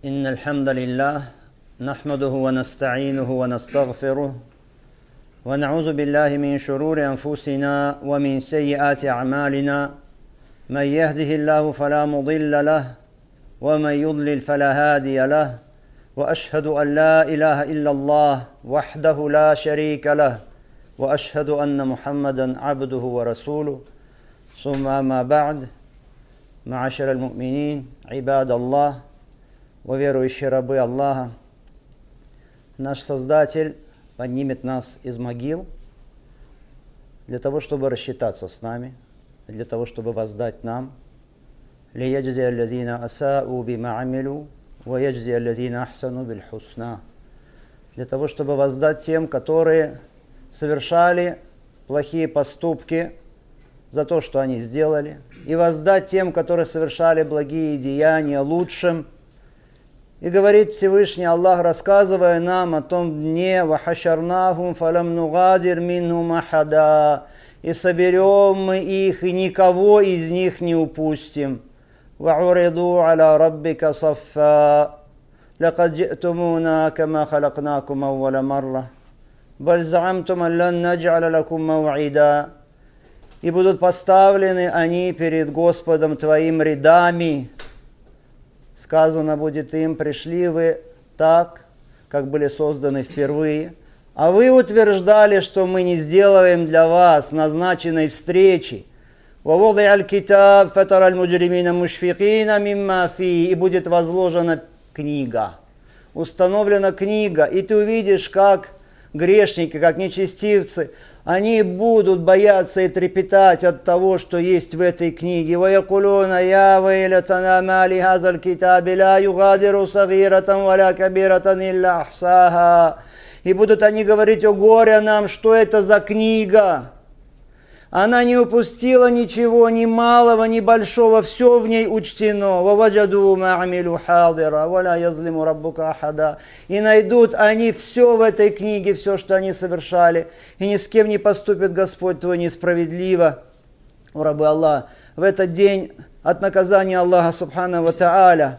إن الحمد لله نحمده ونستعينه ونستغفره ونعوذ بالله من شرور أنفسنا ومن سيئات أعمالنا من يهده الله فلا مضل له ومن يضلل فلا هادي له وأشهد أن لا إله إلا الله وحده لا شريك له وأشهد أن محمدا عبده ورسوله ثم أما بعد معاشر المؤمنين عباد الله верующие рабы Аллаха, наш Создатель поднимет нас из могил для того, чтобы рассчитаться с нами, для того, чтобы воздать нам لِيَجْزِيَ الَّذِينَ أَسَاءُوا بِمَا عَمِلُوا وَيَجْزِيَ الَّذِينَ أَحْسَنُوا بِالْحُسْنَى, для того, чтобы воздать тем, которые совершали плохие поступки за то, что они сделали, и воздать тем, которые совершали благие деяния, лучшим. И говорит Всевышний Аллах, рассказывая нам о том дне, وَحَشَرْنَاهُمْ فَلَمْ نُغَادِرْ مِنْهُمْ أَحَدًا, и соберем мы их, и никого из них не упустим. وَعُرِضُوا عَلَى رَبِّكَ صَفًّا لَقَدْ جِئْتُمُونَا كَمَا خَلَقْنَاكُمْ أَوَّلَ مَرَّةٍ بَلْ زَعَمْتُمْ أَنْ لَنْ نَجْعَلَ لَكُمْ مَوْعِدًا. И будут поставлены они перед Господом твоим рядами. Сказано будет им: пришли вы так, как были созданы впервые, а вы утверждали, что мы не сделаем для вас назначенной встречи. وَوَضِعَ الْكِتَابَ فَتَرَى الْمُجْرِمِينَ مُشْفِقِينَ مِمَّا فِيهِ, и будет возложена книга, установлена книга, и ты увидишь, как грешники, как нечестивцы, они будут бояться и трепетать от того, что есть в этой книге. وَيَقُولُونَ يَا وَيْلَتَنَا مَا لِهَذَا الْكِتَابِ لَا يُغَادِرُ صَغِيرَةً وَلَا كَبِيرَةً إِلَّا أَحْصَاهَا. И будут они говорить: о горе нам, что это за книга? Она не упустила ничего, ни малого, ни большого, все в ней учтено. وَوَجَدُوا مَا عَمِلُوا حَاضِرًا وَلَا يَظْلِمُ رَبُّكَ أَحَدًا. И найдут они все в этой книге, все, что они совершали, и ни с кем не поступит Господь твой несправедливо. О рабы Аллаха, в этот день от наказания Аллаха Субхану ва Тааля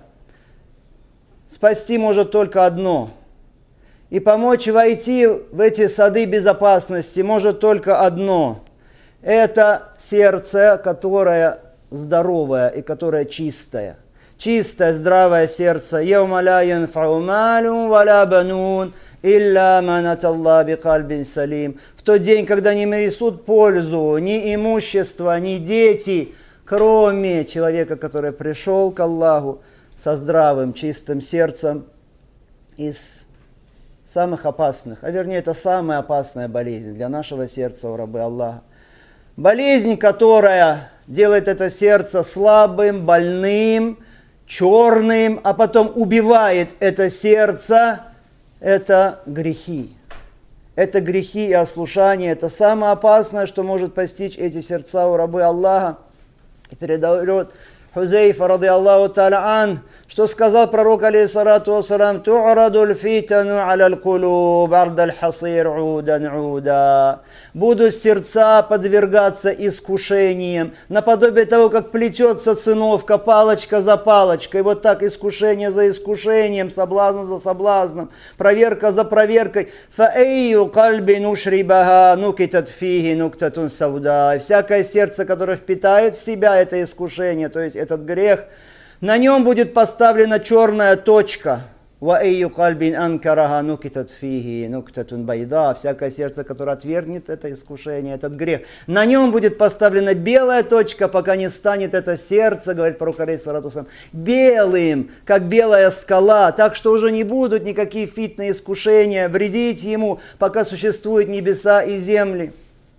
спасти может только одно. И помочь войти в эти сады безопасности может только одно. Это сердце, которое здоровое и которое чистое. Чистое, здравое сердце. يَوْمَ لَا يَنْفَعُ مَالٌ وَلَا بَنُونَ إِلَّا مَنْ أَتَى اللَّهَ بِقَلْبٍ سَلِيمٍ. В тот день, когда не несут пользу ни имущество, ни дети, кроме человека, который пришел к Аллаху со здравым, чистым сердцем. Из самых опасных, а вернее, это самая опасная болезнь для нашего сердца, о рабы Аллаха. Болезнь, которая делает это сердце слабым, больным, черным, а потом убивает это сердце, это грехи. Это грехи и ослушание. Это самое опасное, что может постичь эти сердца у рабы Аллаха. И передает Хузейфа, ради Аллаху та'аля ан, что сказал пророк, алейхиссалату вассалам: «Ту'радуль фитану аля кулуб ардаль хасир удан уда». Будут сердца подвергаться искушениям, наподобие того, как плетется циновка, палочка за палочкой. Вот так искушение за искушением, соблазн за соблазном, проверка за проверкой. «Фаэйю кальбин ушрибаха нукитат фиги нуктатун сауда». Всякое сердце, которое впитает в себя это искушение, то есть этот грех, на нем будет поставлена черная точка. وَأَيُّ قَلْبٍ أَنْكَرَهَا نُكِتَتْ فِيهِ نُكْتَةٌ بَيْضَاء. Всякое сердце, которое отвергнет это искушение, этот грех, на нем будет поставлена белая точка, пока не станет это сердце, говорит пророк, алейхиссалату вассалам, белым, как белая скала, так что уже не будут никакие фитные искушения вредить ему, пока существуют небеса и земли.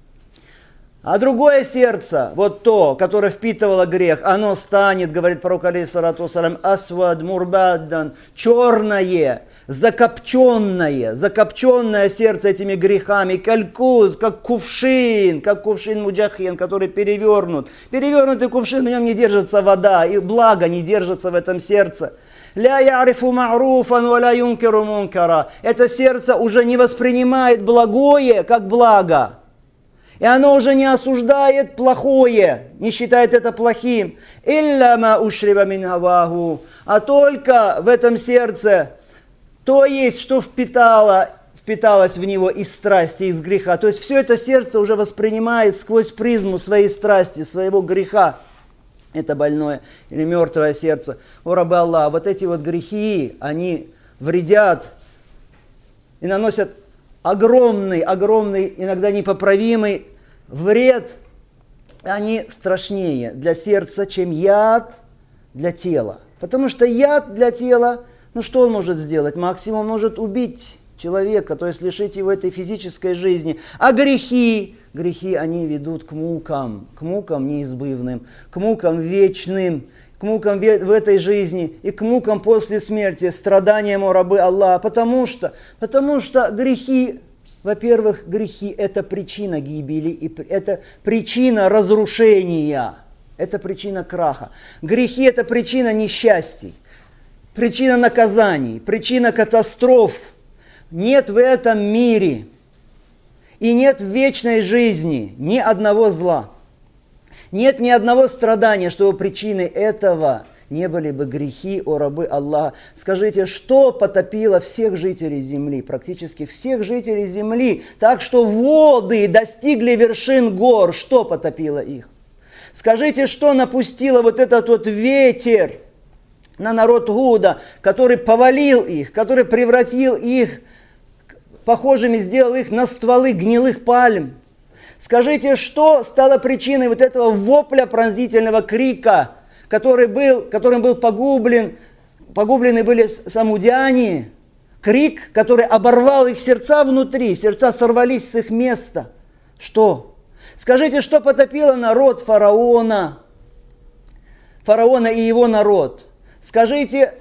А другое сердце, вот то, которое впитывало грех, оно станет, говорит пророк, алейхиссалату вассалам, асвад мурбаддан, черное, закопченное сердце этими грехами, калькуз, как кувшин муджахин, который перевернут. Перевернутый кувшин, в нем не держится вода, и благо не держится в этом сердце. ля ярифу ма'руфан ва ля юнкиру мункара. Это сердце уже не воспринимает благое как благо. И оно уже не осуждает плохое, не считает это плохим. «Илля ма ушриба мин гаваху», а только в этом сердце то есть, что впиталось в него из страсти, из греха. То есть все это сердце уже воспринимает сквозь призму своей страсти, своего греха. Это больное или мертвое сердце. О, рабы Аллаха, вот эти вот грехи, они вредят и наносят огромный, иногда непоправимый вред. Они страшнее для сердца, чем яд для тела. Потому что яд для тела, что он может сделать? Максимум может убить человека, то есть лишить его этой физической жизни. А грехи, они ведут к мукам неизбывным, к мукам вечным, к мукам в этой жизни и к мукам после смерти, страданиям, о рабы Аллаха. Потому что грехи, во-первых, грехи – это причина гибели, это причина разрушения, это причина краха. Грехи – это причина несчастий, причина наказаний, причина катастроф. Нет в этом мире и нет в вечной жизни ни одного зла. Нет ни одного страдания, чтобы причиной этого не были бы грехи, о рабы Аллаха. Скажите, что потопило всех жителей земли, практически всех жителей земли, так что воды достигли вершин гор, что потопило их? Скажите, что напустило вот этот вот ветер на народ Гуда, который повалил их, который превратил их, похожими сделал их на стволы гнилых пальм. Скажите, что стало причиной вот этого вопля пронзительного крика, которым был погублены были самудяне, крик, который оборвал их сердца внутри, сердца сорвались с их места. Что? Скажите, что потопило народ фараона и его народ? Скажите,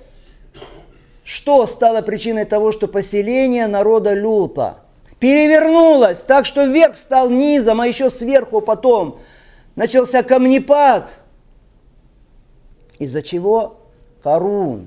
что стало причиной того, что поселение народа Люта перевернулось так, что вверх стал низом, а еще сверху потом начался камнепад? Из-за чего Карун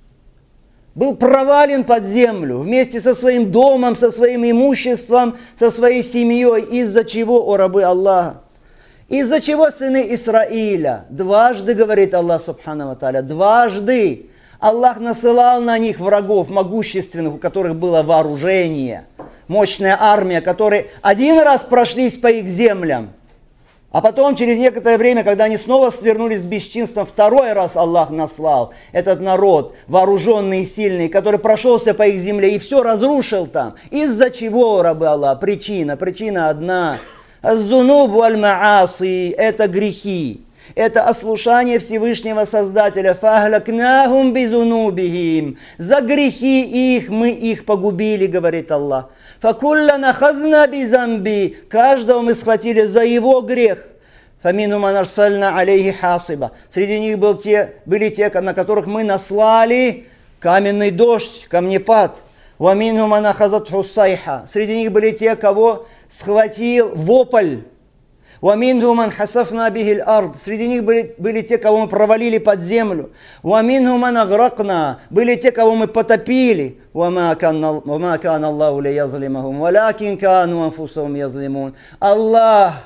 был провален под землю вместе со своим домом, со своим имуществом, со своей семьей. Из-за чего, о рабы Аллаха? Из-за чего сыны Исраиля? Дважды, говорит Аллах Субхану ва Тааля, дважды Аллах насылал на них врагов могущественных, у которых было вооружение, мощная армия, которые один раз прошлись по их землям, а потом, через некоторое время, когда они снова свернулись к бесчинствам, второй раз Аллах наслал этот народ, вооруженный и сильный, который прошелся по их земле и все разрушил там. Из-за чего, рабы Аллах? Причина одна. Аз-зунуб валь-мааси – это грехи. Это ослушание Всевышнего Создателя. «Фахлакнахум бизунубихим». За грехи их мы их погубили, говорит Аллах. «Факулля нахазна бизамби». Каждого мы схватили за его грех. «Фамину манарсальна алейхи хасиба». Среди них были те, на которых мы наслали каменный дождь, камнепад. «Вамину манахазат хусайха». Среди них были те, кого схватил вопль. «Ваминху ман хасафна бихил ард». Среди них были те, кого мы провалили под землю. «Ваминху ман агракна». Были те, кого мы потопили. «Вама кан Аллаху лиязлимахум, валякин кану анфусахум язлимун». Аллах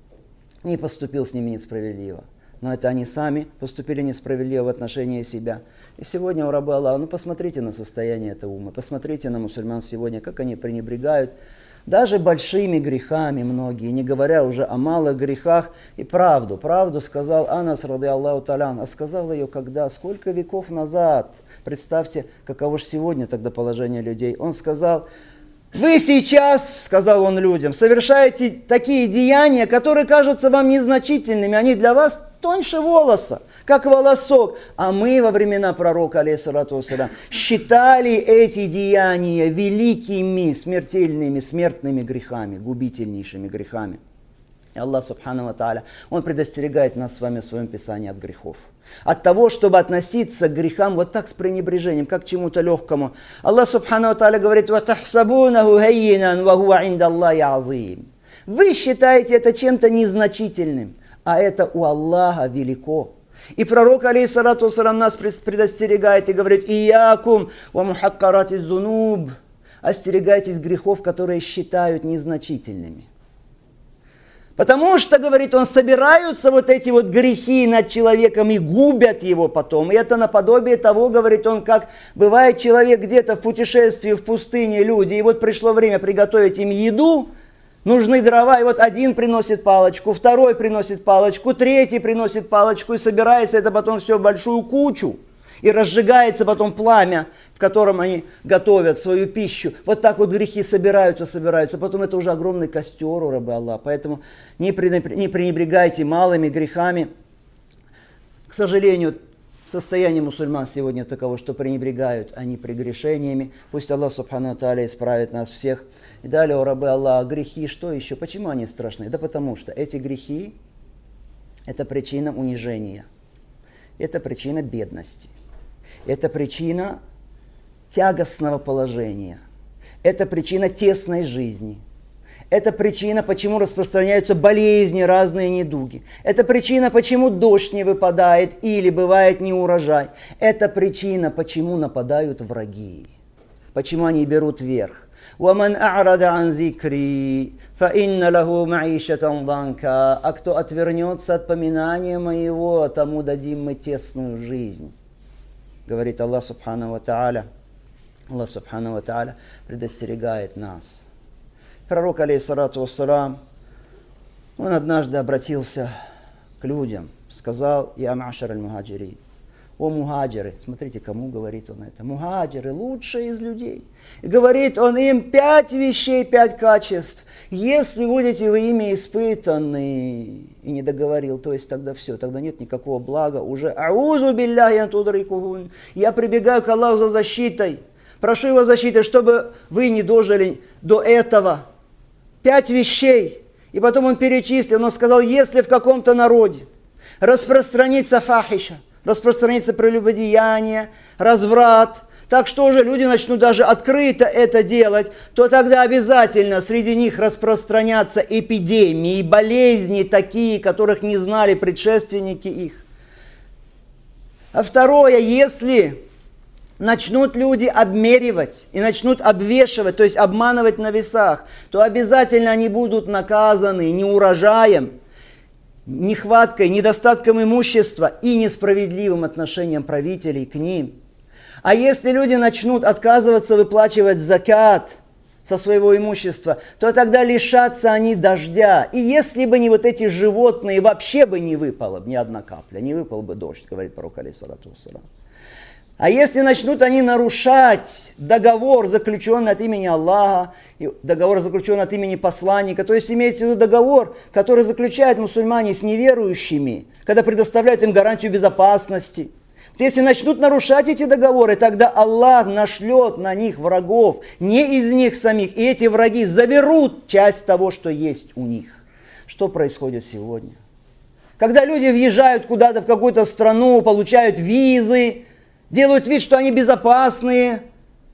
не поступил с ними несправедливо. Но это они сами поступили несправедливо в отношении себя. И сегодня, у рабы Аллаха, посмотрите на состояние этого ума, посмотрите на мусульман сегодня, как они пренебрегают даже большими грехами многие, не говоря уже о малых грехах. И правду сказал Анас, ради Аллаху та'аля, а сказал ее когда? Сколько веков назад? Представьте, каково же сегодня тогда положение людей. Он сказал: вы сейчас, сказал он людям, совершаете такие деяния, которые кажутся вам незначительными, они для вас тоньше волоса, как волосок. А мы во времена пророка, алейхиссалату вассалям, считали эти деяния великими, смертными грехами, губительнейшими грехами. И Аллах Субхану ва Тааля, Он предостерегает нас с вами в своем Писании от грехов. От того, чтобы относиться к грехам вот так с пренебрежением, как к чему-то легкому. Аллах Субхану ва Тааля говорит: «Ватахсабунаху хаййинан ва хуа инда Аллахи азим». Вы считаете это чем-то незначительным, а это у Аллаха велико. И пророк, алейхиссалату вассалям, нас предостерегает и говорит: «Иякум ва мухаккарати зунуб». Остерегайтесь грехов, которые считают незначительными. Потому что, говорит он, собираются вот эти вот грехи над человеком и губят его потом. И это наподобие того, говорит он, как бывает человек где-то в путешествии в пустыне, люди, и вот пришло время приготовить им еду, нужны дрова, и вот один приносит палочку, второй приносит палочку, третий приносит палочку, и собирается это потом все в большую кучу. И разжигается потом пламя, в котором они готовят свою пищу. Вот так вот грехи собираются. Потом это уже огромный костер у раба Аллаха. Поэтому не пренебрегайте малыми грехами. К сожалению, состояние мусульман сегодня таково, что пренебрегают они прегрешениями. Пусть Аллах Субхану Тааля исправит нас всех. И далее, у раба Аллаха, грехи, что еще? Почему они страшны? Да потому что эти грехи – это причина унижения. Это причина бедности. Это причина тягостного положения. Это причина тесной жизни. Это причина, почему распространяются болезни, разные недуги. Это причина, почему дождь не выпадает или бывает неурожай. Это причина, почему нападают враги. Почему они берут верх. وَمَنْ أَعْرَضَ عَنْ ذِكْرِي فَإِنَّ لَهُ مَعِيشَةً ضَنْكًا. А кто отвернется от поминания моего, тому дадим мы тесную жизнь. Говорит Аллах Субхану ва Тааля. Аллах Субхану ва Тааля предостерегает нас. Пророк, алейхиссалату вассалам, он однажды обратился к людям, сказал: «Я ма'шар аль-мухаджирин». О мухаджиры, смотрите, кому говорит он это. Мухаджиры, лучшие из людей. И говорит он им 5 вещей, 5 качеств. Если будете вы ими испытаны, и не договорил, то есть тогда все, тогда нет никакого блага. Уже аузу билляхи ан тудрикухун. Я прибегаю к Аллаху за защитой. Прошу его защиты, чтобы вы не дожили до этого. 5 вещей. И потом он перечислил, он сказал: если в каком-то народе распространится фахиша, распространится прелюбодеяние, разврат, так что уже люди начнут даже открыто это делать, то тогда обязательно среди них распространятся эпидемии, болезни такие, которых не знали предшественники их. А второе, если начнут люди обмеривать и начнут обвешивать, то есть обманывать на весах, то обязательно они будут наказаны неурожаем, нехваткой, недостатком имущества и несправедливым отношением правителей к ним. А если люди начнут отказываться выплачивать закат со своего имущества, то тогда лишатся они дождя. И если бы не вот эти животные, вообще бы не выпало ни одна капля, не выпал бы дождь, говорит пророк, алейхиссалату вассалам. А если начнут они нарушать договор, заключенный от имени Аллаха, договор, заключенный от имени посланника, то есть имеется в виду договор, который заключают мусульмане с неверующими, когда предоставляют им гарантию безопасности. Если начнут нарушать эти договоры, тогда Аллах нашлет на них врагов, не из них самих, и эти враги заберут часть того, что есть у них. Что происходит сегодня? Когда люди въезжают куда-то в какую-то страну, получают визы, делают вид, что они безопасные,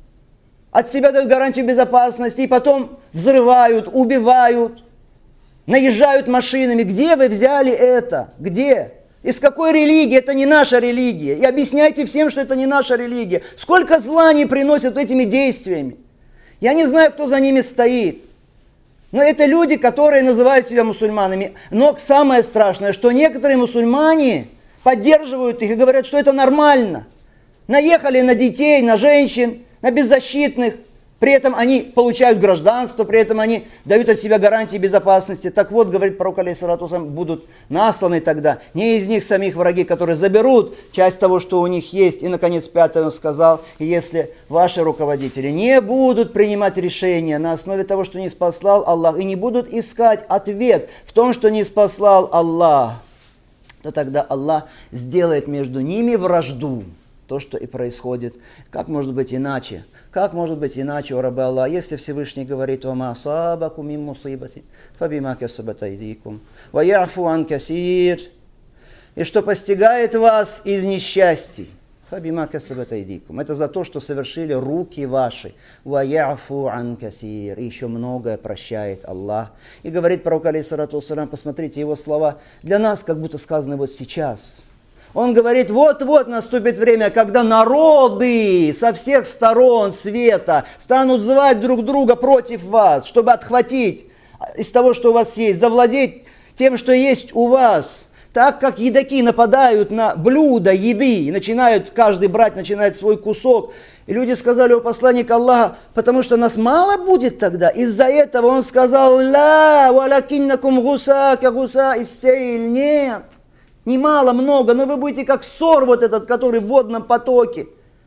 от себя дают гарантию безопасности, и потом взрывают, убивают, наезжают машинами. Где вы взяли это? Где? Из какой религии? Это не наша религия. И объясняйте всем, что это не наша религия. Сколько зла они приносят этими действиями. Я не знаю, кто за ними стоит. Но это люди, которые называют себя мусульманами. Но самое страшное, что некоторые мусульмане поддерживают их и говорят, что это нормально. Наехали на детей, на женщин, на беззащитных. При этом они получают гражданство, при этом они дают от себя гарантии безопасности. Так вот, говорит пророк, алейхиссалату вассалам, будут насланы тогда не из них самих враги, которые заберут часть того, что у них есть. И, наконец, 5 он сказал: если ваши руководители не будут принимать решения на основе того, что не спаслал Аллах, и не будут искать ответ в том, что не спаслал Аллах, то тогда Аллах сделает между ними вражду. То, что и происходит. Как может быть иначе? Как может быть иначе, о рабы Аллах, если Всевышний говорит: «Вама асабаку мин мусибати, фабима касабат айдикум, ва яфу ан касир», и что постигает вас из несчастий, фабима касабат айдикум, это за то, что совершили руки ваши, ва яфу ан касир, и еще многое прощает Аллах. И говорит пророк, алейхиссалату вассалам, посмотрите его слова, для нас как будто сказаны вот сейчас. Он говорит: вот-вот наступит время, когда народы со всех сторон света станут звать друг друга против вас, чтобы отхватить из того, что у вас есть, завладеть тем, что есть у вас. Так как едоки нападают на блюдо еды и начинают, каждый брать начинает свой кусок. И люди сказали: о посланник Аллаха, потому что нас мало будет тогда. Из-за этого он сказал: ла, валакиннакум гуса, ка гуса иссейль. Нет, не мало, много, но вы будете как сор вот этот, который в водном потоке.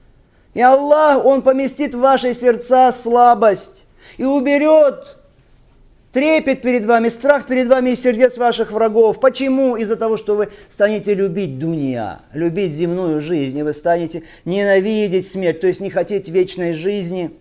И Аллах, Он поместит в ваши сердца слабость и уберет трепет перед вами, страх перед вами из сердец ваших врагов. Почему? Из-за того, что вы станете любить дунья, любить земную жизнь, и вы станете ненавидеть смерть, то есть не хотеть вечной жизни.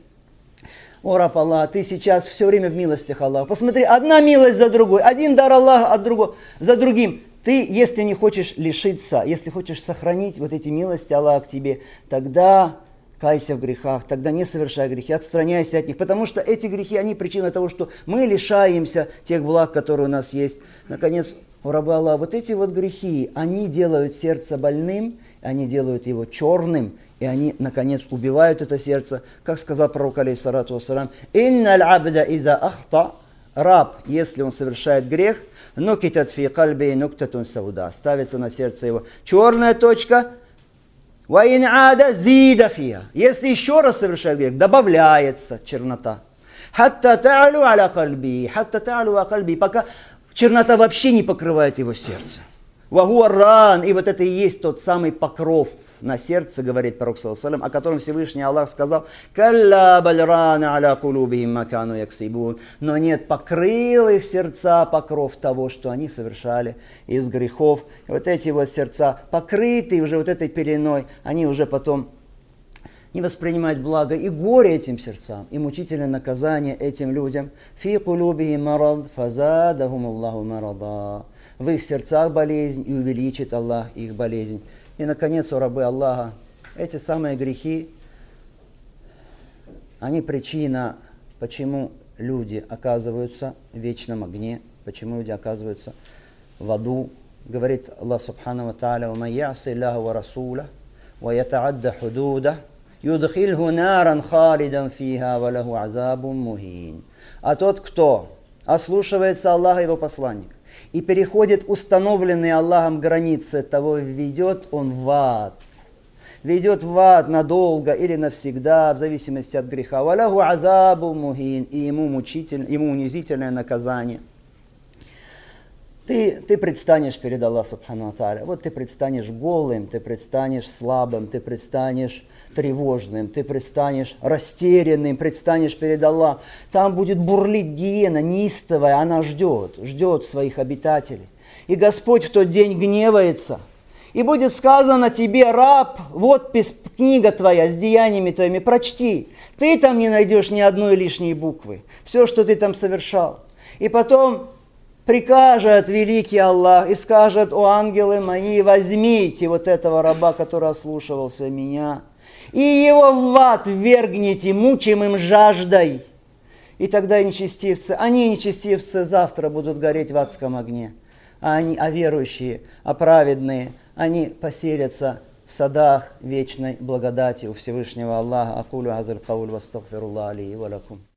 О, раб Аллах, ты сейчас все время в милостях Аллаха. Посмотри, одна милость за другой, один дар Аллаха от другого, за другим. Ты, если не хочешь лишиться, если хочешь сохранить вот эти милости Аллаха к тебе, тогда кайся в грехах, тогда не совершай грехи, отстраняйся от них, потому что эти грехи, они причина того, что мы лишаемся тех благ, которые у нас есть. Наконец, у раба Аллаха, вот эти вот грехи, они делают сердце больным, они делают его черным, и они, наконец, убивают это сердце. Как сказал пророк, алейхиссалату вассалям: «Инналь абда иза ахта», раб, если он совершает грех, нукитат фи кальби нуктатун сауда, ставится на сердце его черная точка, وَإِنْ عَادَ زِيدَ فِيهَا. Если еще раз совершает грех, добавляется чернота. حَتَّى تَعْلُوا عَلَى قَلْبِي حَتَّى تَعْلُوا عَلَى قَلْبِي, пока чернота вообще не покрывает его сердце. وَهُوَ الرَّانِ, и вот это и есть тот самый покров на сердце, говорит пророк, саллаллаху, о котором Всевышний Аллах сказал: «Калла бальрана аля кулубихим ма кану яксибун». Но нет, покрыл их сердца покров того, что они совершали из грехов. И вот эти вот сердца, покрытые уже вот этой пеленой, они уже потом не воспринимают благо, и горе этим сердцам, и мучительное наказание этим людям. «Фи кулубихим марад, фазадахум Аллаху марада». В их сердцах болезнь, и увеличит Аллах их болезнь. И, наконец, у рабы Аллаха, эти самые грехи, они причина, почему люди оказываются в вечном огне, почему люди оказываются в аду. Говорит Аллах Субхану ва Тааля: «Ваман я'си Аллаха ва расуля, ва ята'адда худуда, юдхильху наран халидан фиха, ва лаху азабун мухин». А тот, кто ослушивается Аллаха и его посланника и переходит установленные Аллахом границы, того ведет он в ад. Ведет в ад надолго или навсегда, в зависимости от греха. «Валяху азабу мухин», и ему унизительное наказание. Ты предстанешь перед Аллахом Субхану ва Тааля. Вот ты предстанешь голым, ты предстанешь слабым, ты предстанешь тревожным, ты предстанешь растерянным, предстанешь перед Аллахом. Там будет бурлить гиена неистовая, она ждет своих обитателей. И Господь в тот день гневается. И будет сказано тебе: раб, вот книга твоя с деяниями твоими, прочти. Ты там не найдешь ни одной лишней буквы. Все, что ты там совершал. И потом прикажет великий Аллах и скажет: о ангелы мои, возьмите вот этого раба, который ослушивался меня, и его в ад ввергните мучимым жаждой. И тогда нечестивцы, нечестивцы завтра будут гореть в адском огне. А верующие, праведные, они поселятся в садах вечной благодати у Всевышнего Аллаха. Акулю азаль кауль вастагфируллах али ва лакум.